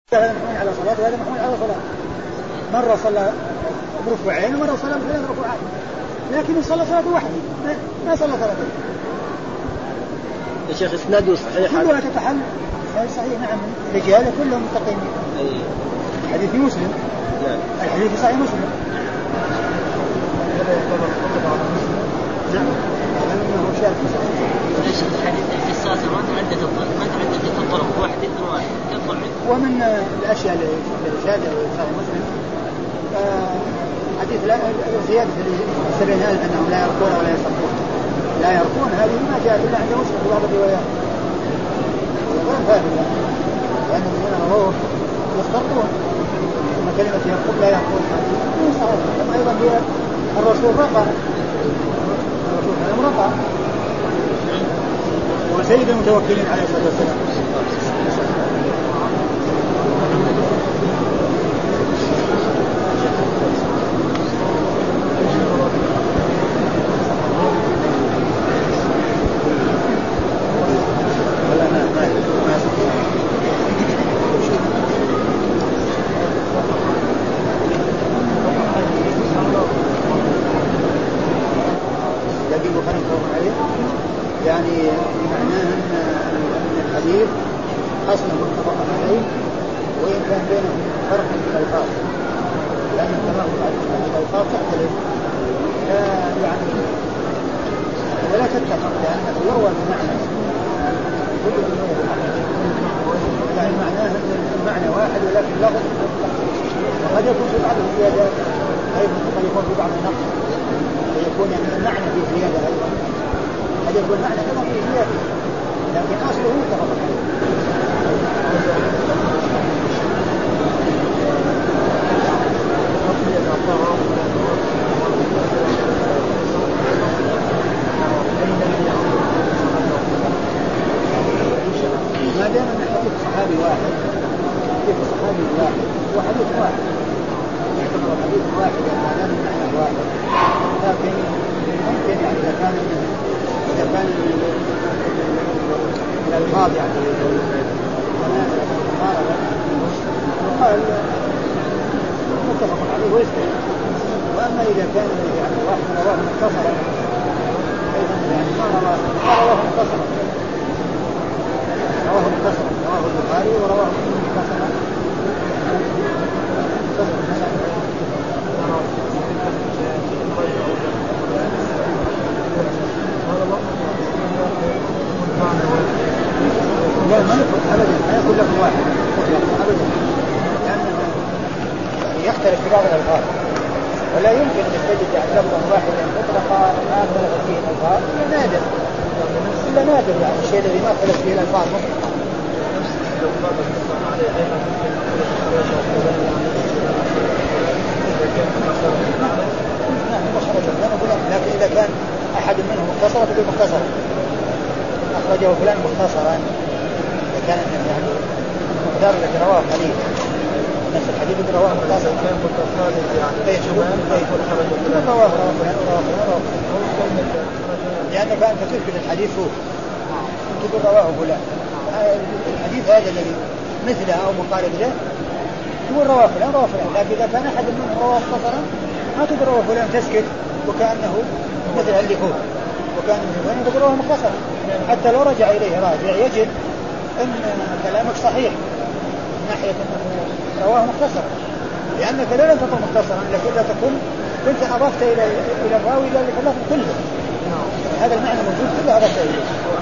هذا محمول على صلاة وهذا محمول على صلاة. مرة صلى بركوعين ومرة صلى بثلاث ركوعات، لكن صلى صلاة واحدة ما صلى صلاتين. يا شيخ اسناده صحيح كلها تتحل صحيح. نعم الرجال كلهم مستقيمين. حديث مسلم. الحديث صحيح مسلم. نعم لأنه شاهد ليش الحديث في الصلاة ما تعدت الطرق واحد ومن الأشياء اللي شاهدها صحيح مسلم حديث زيادة السبعين ألف أنهم لا يرقون ولا يصلون. لا يرقون هذه ما جاءت إلا عند مسلم في بعض الروايات وغير ثابتة، لأن الذين رووه يخطئون ثم كلمة يرقون لا يرقون هذه صحيح. ثم أيضا هي الرسول رقى، الرسول كلام رقى وسيد المتوكلين عليه الصلاة والسلام. يعني معناه أن الحديث أصلا متفق عليه وإن كان بينهم فرق في الألفاظ، لأن الألفاظ تختلف يعني ولا تتفق، لأنه يروى بمعنى يعني معناه المعنى واحد ولكن لفظ وقد يكون في بعض الزيادات أيضا قد يكون في بعض النقص ويكون يعني المعنى في زيادة أيضا قد يكون معنى كما في زيادة لكن أصله متفق عليه. ما دام أن حديث صحابي واحد وحديث واحد يعتبر حديث واحد ما دام المعنى واحد، لكن ممكن يعني إذا كان الألفاظ يعني يقال متفق عليه ويستوي. وأما إذا كان يعني واحد رواه مختصرا يعني ما رواه مختصرا، رواه البخاري ورواه مختصرا لا ما يفرق أبدا، ما يكون لفظ واحد أبدا، لأنه يختلف في بعض الألفاظ ولا يمكن أن تجد يعني لفظا واحدا مطلقا ما اختلف فيه الألفاظ إلا نادر يعني الشيء الذي ما اختلف فيه الألفاظ مطلقا. لكن إذا كان أحد منهم مختصرا تقول مختصرا أخرجه فلان مختصرا، إذا كان يعني المقدار الذي رواه قليل نفس الحديث الذي رواه مختصرا رواه لأنك أنت تثبت الحديث هو تقول رواه فلان. الحديث هذا الذي مثله أو مقارب له تقول رواه فلان، لكن إذا كان أحد منهم رواه مختصرا ما تقول رواه فلان تسكت وكأنه مثل اللي هو وكان من تقول رواه مختصرا، حتى لو رجع إليه راجع يجد أن كلامك صحيح من ناحية أنه رواه مختصرا، لأنك لا تقول مختصرا لكن لا تقول كنت أضفت إلى الراوي ذلك اللفظ كله. هذا المعنى موجود كله أضفت إليه.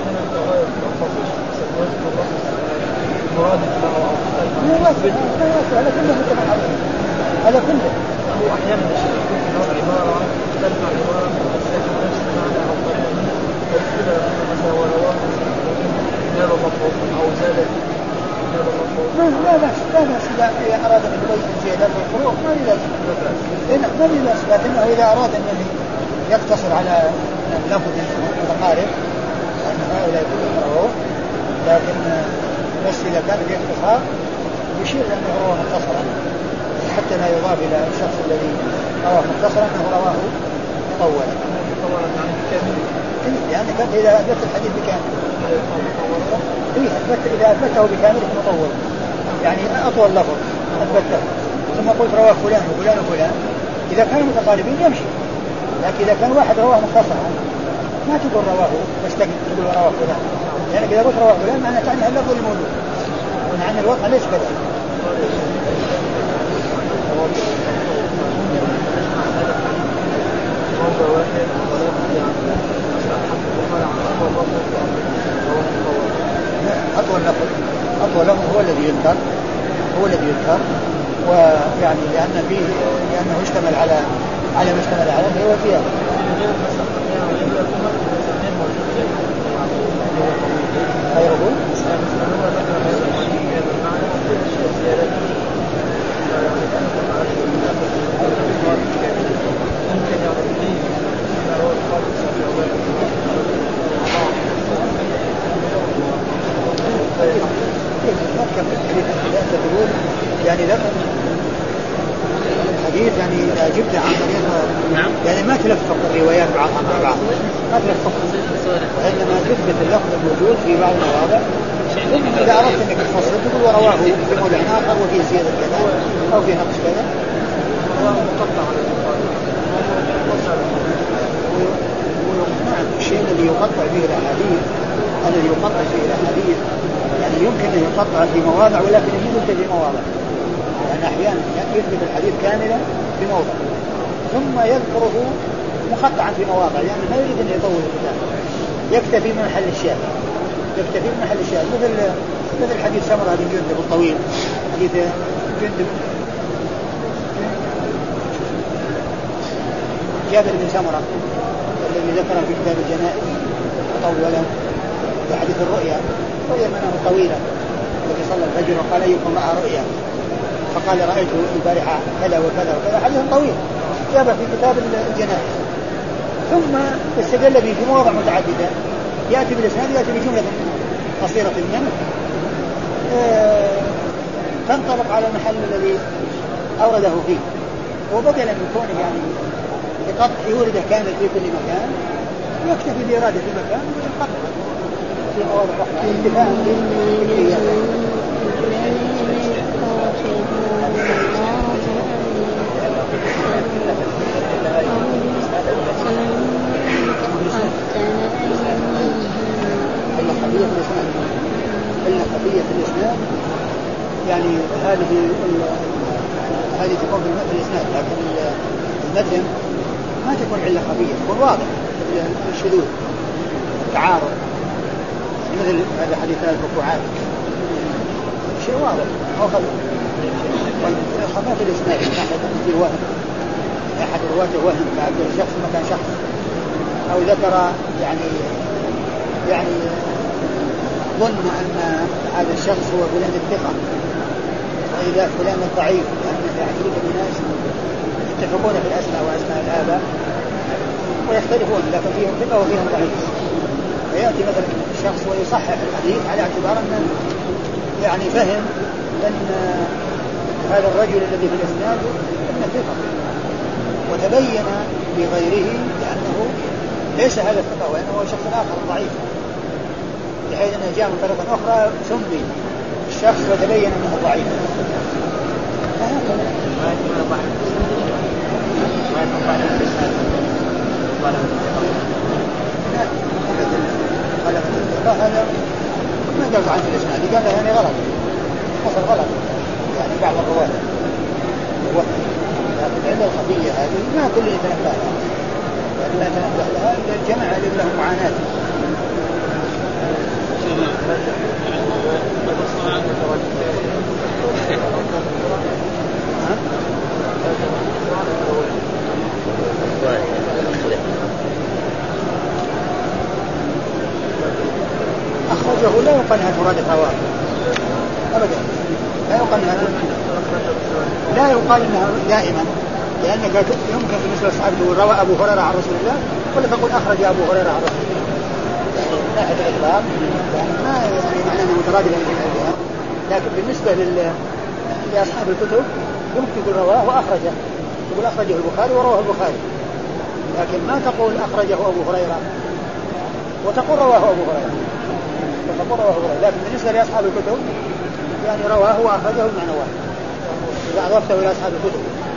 هذا كله متفق عليه، هذا كله. وأحيانا عبارة تنفع عبارة تستخدم نفس المعنى أو طريقة فإذا مثلا ورواه هذا المطلوب أو زادت هذا المطلوب لا بأس إذا أراد أن يبين زيادات والفروق ما لي بأس، لكنه إذا أراد أن يقتصر على لفظ متقارب وأن هؤلاء كلهم رواه، لكن بس إذا كان في اختصار يشير أنه رواه مختصرا حتى لا يضاف إلى الشخص الذي رواه مختصرا أنه رواه مطولا، لأنك إذا أثبت الحديث بكامل إذا أثبته بكامل مطولا يعني أطول لفظ أثبته ثم قلت رواه فلان وفلان وفلان، إذا كانوا متقاربين يمشي. لكن إذا كان واحد رواه مختصرا ما تقول رواه مستقل، تقول رواه فلان، لأنك إذا قلت رواه فلان معناه تعني اللفظ الموجود، ومعنى الوضع ليس كذلك. أطول لفظ هو الذي يذكر ويعني لأنه اشتمل على ما اشتمل عليه هو فيها. غيره يعني لا الحديث يعني إذا جبت عن طريق يعني ما تلفق الروايات بعضها مع بعض، ما تلفق، وإنما تثبت اللفظ الموجود في بعض المواضع. إذا أردت أنك تفصل تقول ورواه في موضع آخر وفي زيادة كذا أو في نقص كذا. نعم الشيء الذي يقطع به الأحاديث يعني يمكن أن يقطع في مواضع ولكن يثبت في مواضع، يعني أحيانا يثبت الحديث كاملا في موضع ثم يذكره مقطعا في مواضع، يعني ما يريد أن يطول الكتاب، يكتفي من محل الشاهد مثل حديث سمرة بن جندب الطويل، حديث جندب جابر بن سمرة الذي ذكره في كتاب الجنائز طولا، في حديث الرؤيا منه طويلة الذي صلى الفجر وقال أيكم رأى رؤيا فقال رأيت البارحة كذا وكذا وكذا، حديث طويل جابه في كتاب الجنائز، ثم استدل به في مواضع متعددة، يأتي بالإسناد يأتي بجملة قصيرة منه تنطبق على المحل الذي أورده فيه، وبدلا من كونه يعني يورده كامل في كل مكان يكتفي بإرادة في مكان ويقطع في مواضع أخرى انتفاء بالكليات. إلا خفية الإسناد يعني هذه تكون في الإسناد، لكن المتن ما تكون إلا خفية، تكون واضح الشذوذ التعارض، مثل هذا حديث الركوعات شيء واضح أو خفاف الإسناد من ناحية الوهم، أحد رواته وهم كعبد شخص مكان شخص، أو ذكر يعني ظن أن هذا الشخص هو فلان الثقة وإذا فلان الضعيف، لأن يعتبر الناس يتفقون في الأسماء وأسماء الآباء ويختلفون، لكن فيهم ثقة وفيهم ضعيف، فيأتي مثلا الشخص ويصحح الحديث على اعتبار أنه يعني فهم أن هذا الرجل الذي في الإسناد أنه ثقة، وتبين لغيره لأنه ليس هذا الثقة وإنه هو شخص آخر ضعيف، بحيث أنه جاء من طريقة أخرى سمي الشخص وتبين أنه ضعيف. هذا ما قال عن الإسناد، قال يعني غلط، حصل غلط يعني بعض الروايات، لكن عند الخفية هذه ما كل يتنبه لها، يعني لا يتنبه لها إلا الجماعة اللي لهم معاناة. أخرجه لا يقال أنها مرادة رواه أبدا، لا يقال أنها دائما، لأنك يمكن مثل الصحابة تقول روى أبو هريرة عن رسول الله ولا تقول أخرج أبو هريرة عن رسول الله، لا أحد الإطلاق يعني ما يعني معنى أنه مترادف بها، لكن بالنسبة لأصحاب الكتب يمكن تقول رواه وأخرجه، تقول أخرجه البخاري ورواه البخاري، لكن ما تقول أخرجه أبو هريرة وتقول رواه أبو هريرة، لكن بالنسبة لأصحاب الكتب يعني رواه وأخرجه بمعنى واحد إذا أضفته إلى أصحاب الكتب.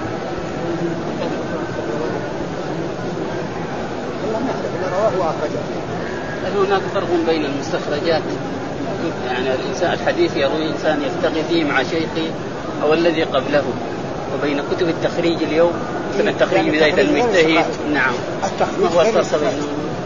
والله ما أعرف إلا رواه وأخرجه. هل هناك فرق بين المستخرجات يعني الإنسان الحديث يروي إنسان يفتقي فيه مع شيخه أو الذي قبله وبين كتب التخريج اليوم كتب التخريج بداية المجتهد؟ نعم. ما هو الفرق بينهم؟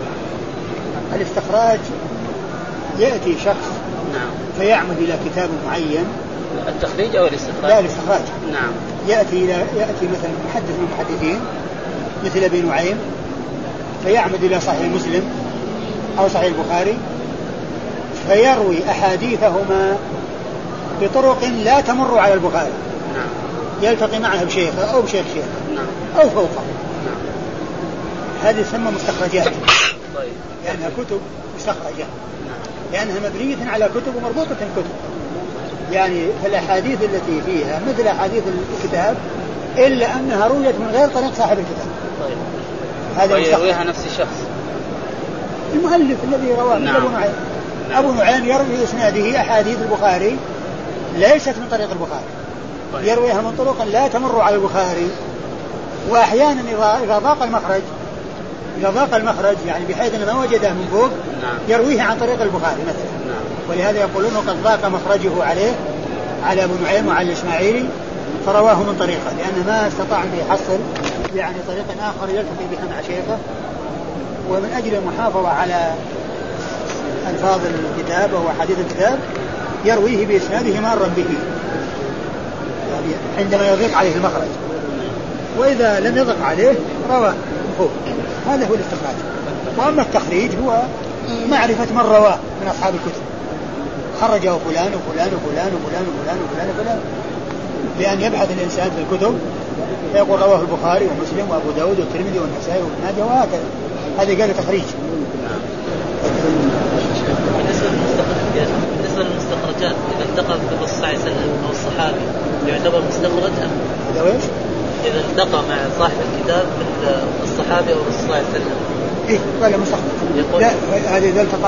الاستخراج يأتي شخص نعم فيعمد إلى كتاب معين. التخريج أو الاستخراج؟ لا الاستخراج. نعم. يأتي مثلا محدث من المحدثين مثل أبي نعيم فيعمد إلى صحيح مسلم أو صحيح البخاري فيروي أحاديثهما بطرق لا تمر على البخاري. نعم. يلتقي معها بشيخه أو بشيخ شيخ نعم. أو فوقه. نعم. هذه تسمى مستخرجات. طيب. لأنها كتب مستخرجة نعم. لأنها مبنية على كتب ومربوطة كتب. يعني فالأحاديث التي فيها مثل أحاديث الكتاب إلا أنها رويت من غير طريق صاحب الكتاب. طيب. هذا يرويها نفس الشخص المؤلف الذي رواه. نعم. أبو نعيم. أبو نعيم يروي إسناده أحاديث البخاري ليست من طريق البخاري. طيب. يرويها من طرق لا تمر على البخاري. وأحيانا إذا ضاق المخرج يعني بحيث أنه ما وجده من فوق. نعم. يرويه عن طريق البخاري مثلا. نعم. ولهذا يقولون قد ضاق مخرجه على أبو نعيم وعلى الإسماعيلي فرواه من طريقه لأنه ما استطاع أن يحصل يعني طريق آخر يلتقي بها مع شيخه. ومن أجل المحافظة على ألفاظ الكتاب وحديث الكتاب يرويه بإسناده مارا به يعني عندما يضيق عليه المخرج. وإذا لم يضق عليه رواه فوق. هذا هو الاستخراج. وأما التخريج هو معرفة من رواه من أصحاب الكتب خرجه فلان وفلان وفلان وفلان وفلان وفلان وفلان لأن يبحث الإنسان في الكتب فيقول رواه البخاري ومسلم وأبو داود والترمذي والنسائي وابن ماجه وهكذا. هذا قال تخريج. بالنسبة للمستخرجات إذا التقى كتب الصحيح أو الصحابي يعتبر مستخرج إذا التقى مع صاحب الكتاب الصحابي أو الرسول صلى الله عليه وسلم. إيه ولا مستخرج. لا هذا إذا التقى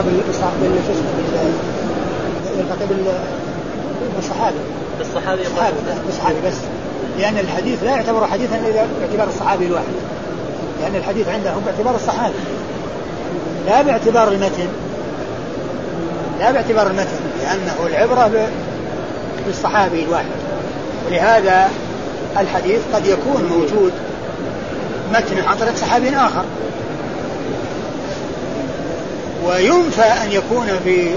بالصحابي بس لأن الحديث لا يعتبر حديثا إذا باعتبار الصحابي الواحد لأن الحديث عندهم باعتبار الصحابي لا باعتبار المتن لأنه العبرة بالصحابي الواحد. ولهذا الحديث قد يكون موجود متن عن طريق صحابي آخر وينفى أن يكون في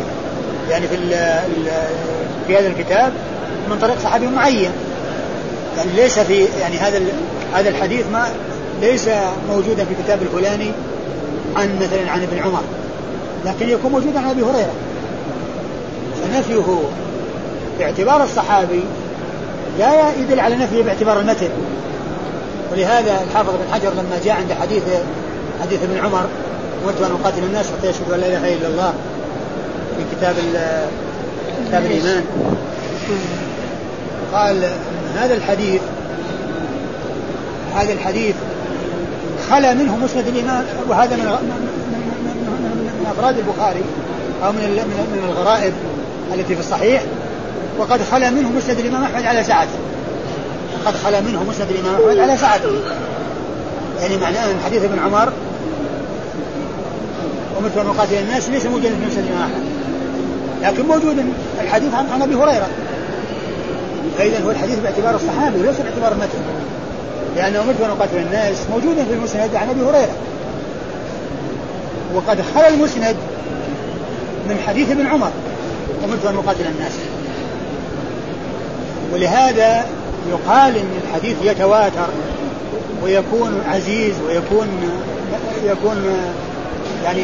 هذا الكتاب من طريق صحابي معين يعني ليس في يعني هذا الحديث ما ليس موجودا في كتاب الفلاني مثلا عن ابن عمر لكن يكون موجودا عن أبي هريرة فنفيه باعتبار الصحابي لا يدل على نفيه باعتبار المتن. ولهذا الحافظ بن حجر لما جاء عند حديث ابن عمر أمرت أن أقاتل الناس حتى يشهدوا أن لا إله إلا الله في كتاب الإيمان قال هذا الحديث خلا منه مسند الإمام وهذا من أفراد البخاري أو من الغرائب التي في الصحيح وقد خلا منه مسند الإمام أحمد على سعته يعني معناه أن حديث ابن عمر أمرت أن أقاتل الناس ليس موجود في مسند الإمام أحمد لكن موجود الحديث عن أبي هريرة. فإذا هو الحديث باعتبار الصحابي وليس باعتبار المتن لأن أمرت أن أقاتل الناس موجودا في المسند عن أبي هريرة وقد خلا المسند من حديث ابن عمر أمرت أن أقاتل الناس. ولهذا يقال إن الحديث يتواتر ويكون عزيز ويكون يعني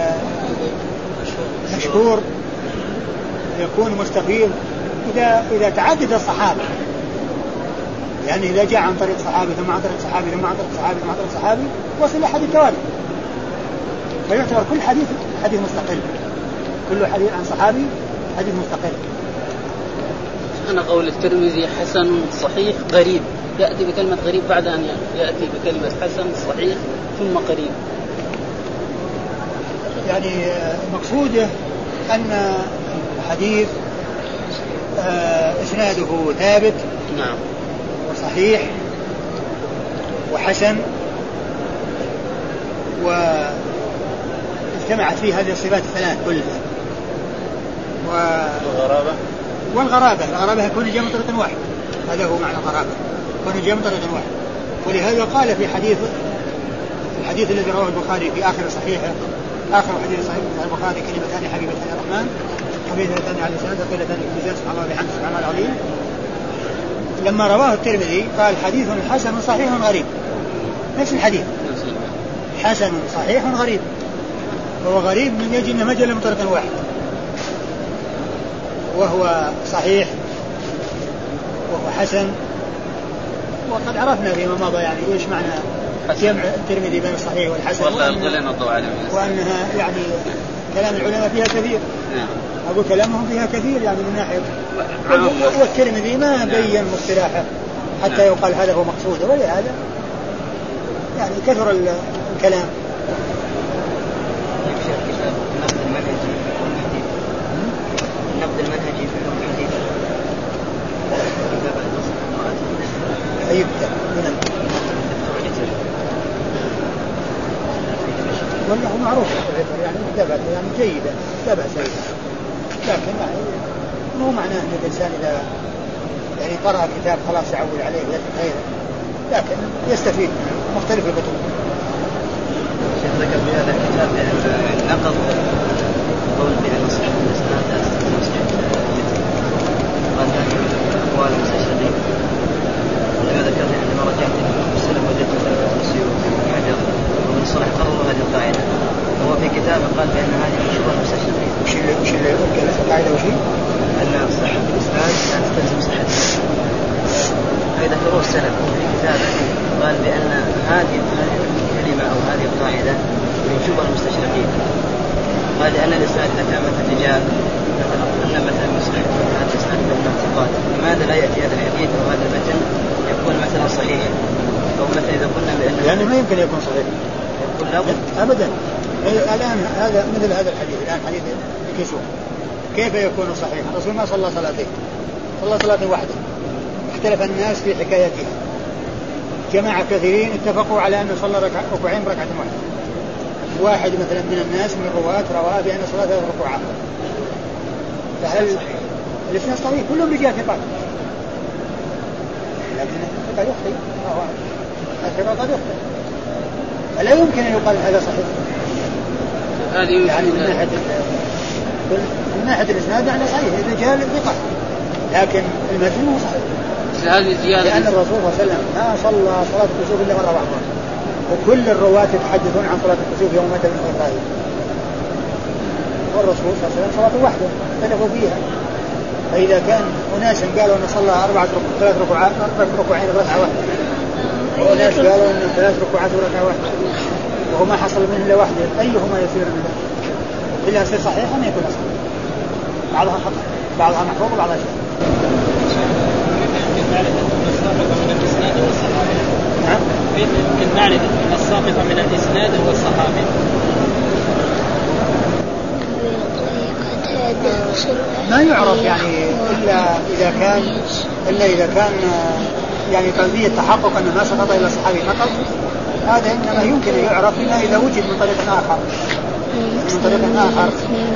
مشهور يكون مستفيض إذا تعدد الصحابة يعني إذا جاء عن طريق صحابي ثم عن طريق صحابي ثم عن طريق صحابي ثم عن طريق صحابي وصل لحد التواتر فيعتبر كل حديث مستقل كل حديث عن صحابي حديث مستقل. أنا قول الترمذي حسن صحيح غريب يأتي بكلمة غريب بعد أن يأتي بكلمة حسن صحيح ثم قريب يعني مقصوده أن الحديث إسناده ثابت نعم وصحيح وحسن، واجتمعت فيه هذه الصفات الثلاث كلها. والغرابة يكون جاء من طريق واحد، هذا هو معنى الغرابة، يكون جاء من طريق واحد. ولهذا قال في الحديث الذي رواه البخاري في آخر صحيحه، آخر حديث صحيح البخاري: كلمتان حبيبتان الرحمن خفيفتان على اللسان ثقيلتان في الميزان سبحان الله وبحمده سبحان الله العظيم. لما رواه الترمذي قال: حديث حسن صحيح غريب. نفس الحديث، حسن صحيح غريب. هو غريب من يجي انه مجل من طريق واحد، وهو صحيح وهو حسن. وقد عرفنا فيما مضى يعني ايش معنى جمع الترمذي بين الصحيح والحسن، وانها يعني كلام العلماء فيها كثير. أقول كلامهم فيها كثير يعني من ناحية، والترمذي ما بين مصطلحه حتى يقال هذا هو مقصوده، ولهذا يعني كثر الكلام. النقد المنهجي في الحديث أي كتاب والله معروف يعني كتابات يعني جيدة، كتابة سيئة، لكن مو معناه أن الإنسان إذا يعني قرأ كتاب خلاص يعول عليه ويترك غيره، لكن يستفيد مختلف الكتب. الشيخ ذكر في هذا الكتاب بأن نقض قول بأن صحة الإسناد لا تستطيع قال هذه أقوال المستشهدين. ولما ذكرت عندما رجعت السلف وجدت السيوف حجر ومن الصلح قرروا هذه القاعدة، وهو في كتابه قال بأن هذه من شبه المستشهدين. وش اللي القاعدة وشي؟ أن صحة الإسناد لا تستلزم صحة الإسناد. فإذا ذكروا السلف في كتابه قال بأن هذه الكلمة أو هذه القاعدة من شبه المستشهدين. قال لأن الإسناد إذا كان مثل رجال أن مثلا مصحف هذا الإسناد بأنه ثقات، لماذا لا يأتي هذا الحديث أو هذا المتن يكون مثلا صحيح؟ أو مثلا إذا قلنا بأنه يعني ما يمكن يكون صحيح، يقول لابد أبدا. الآن هذا مثل هذا الحديث، الآن حديث الكسوف كيف يكون صحيح؟ الرسول ما صلى صلاتين، صلى صلاة واحدة، اختلف الناس في حكايتها. جماعة كثيرين اتفقوا على أنه صلى ركوعين بركعة واحدة. واحد مثلا من الناس من الرواة رواه بأن صلاة 3 ركوعات. فهل الإسناد صحيح؟ كلهم رجال ثقات، لكن قد يخطئ، الثقة قد يخطئ، فلا يمكن أن يقال هذا صحيح. يعني من ناحية الإسناد يعني صحيح الرجال ثقة، لكن المتن مو صحيح. لأن الرسول صلى الله عليه وسلم ما صلى صلاة الكسوف إلا مرة واحدة، وكل الرواة يتحدثون عن صلاة الكسوف يوم مات من إبراهيم، والرسول صلى الله عليه وسلم صلاة واحدة اختلفوا فيها. فإذا كان أناس قالوا أن صلى 3 ركوعين بركعة واحدة، وناس قالوا أن 3 ركوعات بركعة واحدة، وهو ما حصل منه إلا واحدة، أيهما يصير من ذلك؟ إلا يصير صحيح أم يكون صحيح؟ بعضها خطأ، بعضها محفوظ وبعضها شيء. نعم. يمكن معرفة الساقط من الإسناد والصحابي. ما يعرف يعني إلا إذا كان يعني قضية تحقق أنه ما سقط إلا الصحابي فقط، هذا إنما يمكن أن يعرف إلا إذا وجد من طريق آخر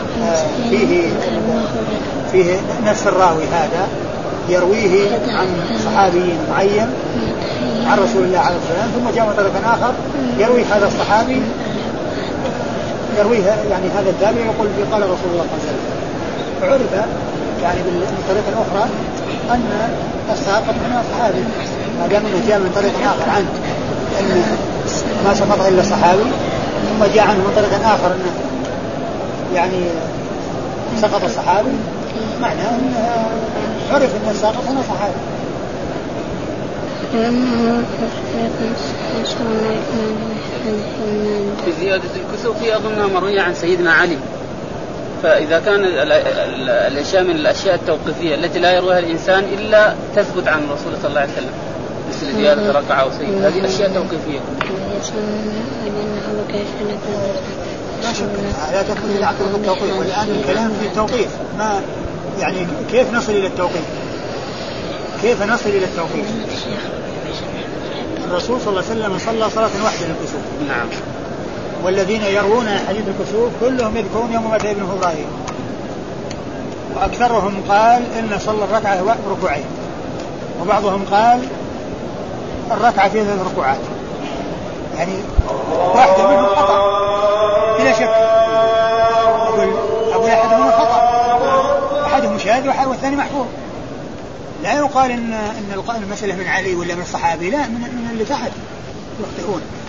فيه نفس الراوي هذا يرويه عن صحابي معين عن رسول الله عليه الصلاة والسلام، ثم جاء من طريق آخر يروي هذا الصحابي يرويه يعني هذا التابع يقول قال رسول الله صلى الله عليه وسلم. فعرف يعني بالطريقة الأخرى أن الساقط من الصحابي، ما دام أنه جاء من طريق آخر عنه أن ما سقط إلا الصحابي، ثم جاء عنه من طريق آخر أنه يعني سقط الصحابي، معناه أنه عرف أن الساقط هنا صحابي. في زيادة الكسوف أظنها مروية عن سيدنا علي، فإذا كان الأشياء من الأشياء التوقيفية التي لا يرويها الإنسان إلا تثبت عن الرسول صلى الله عليه وسلم مثل زيادة ركعة وسيد، هذه أشياء توقيفية. لا شك لا تكون إلا عن طريق التوقيف، والآن الكلام في التوقيف يعني كيف نصل إلى التوقيف؟ كيف نصل إلى التوقيف؟ الرسول صلى الله عليه وسلم صلى صلاة واحدة للكسوف. نعم. والذين يروون حديث الكسوف كلهم يذكرون يوم مات ابن إبراهيم، وأكثرهم قال إن صلى الركعة ركوعين، وبعضهم قال الركعة فيها 3 ركوعات، يعني واحدة منهم خطأ بلا شك. أقول أحدهم خطأ، أحدهم شاذ والثاني محفوظ. لا يقال إن المسألة من علي ولا من الصحابي، لا، من اللي تحت يخطئون.